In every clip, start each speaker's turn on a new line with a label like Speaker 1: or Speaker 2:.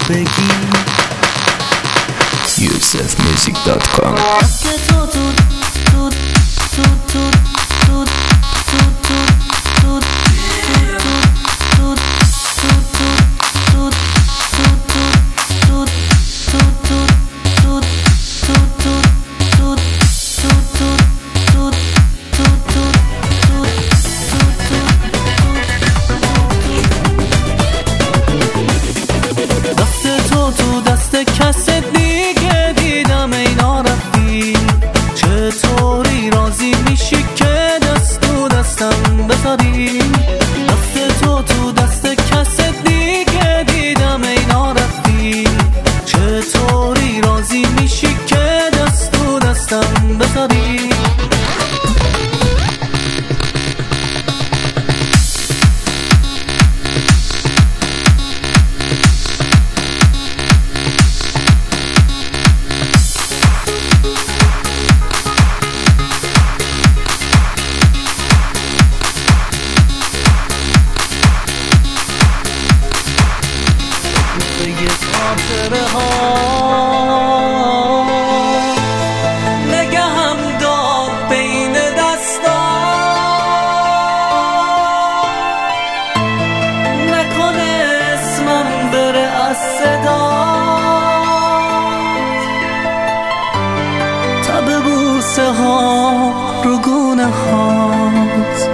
Speaker 1: بگی.
Speaker 2: yusefmusic.com
Speaker 1: کس دیگه دیدم اینا رفتی، چطوری راضی میشی که دست تو دستم بذاری؟ دست تو دست کس دیگه دیدم اینا رفتی، چطوری راضی میشی که دست تو دستم بذاری؟ خاطره ها نگهم داد بین دستا، نکنه اسمم بره از صدا، تب بوسه ها رو گونه هات،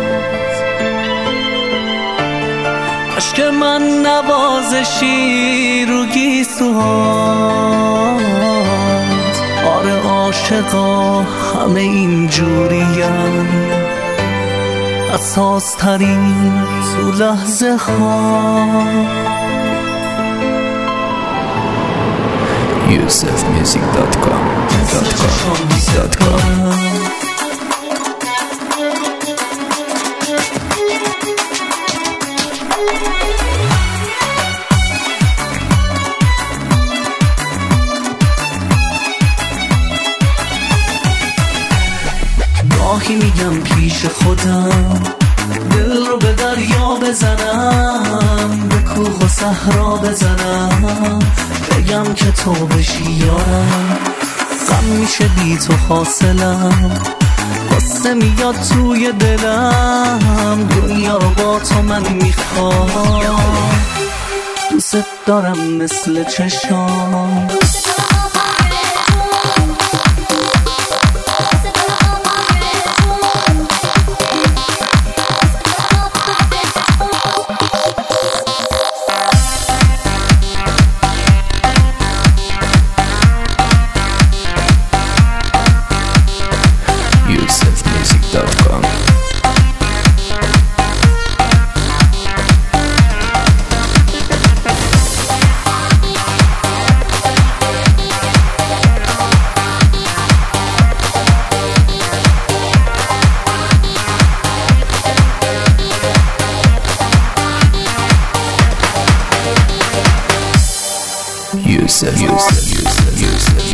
Speaker 1: عشق من نوازشی رو گیسوهات. آره عاشقا همه این جوریم، اساس ترین تو لحظه ها.
Speaker 2: yusefmusic.com
Speaker 1: گاهی میگم پیش خودم دل رو به دریا بزنم، به کوه و صحرا بزنم، بگم که تو بشی یارم، غم میشه بی تو حاصلم، قصه میاد توی دلم، دنیا رو با تو من میخوام، دوست دارم مثل چشام.
Speaker 2: yusefmusic.com Yusef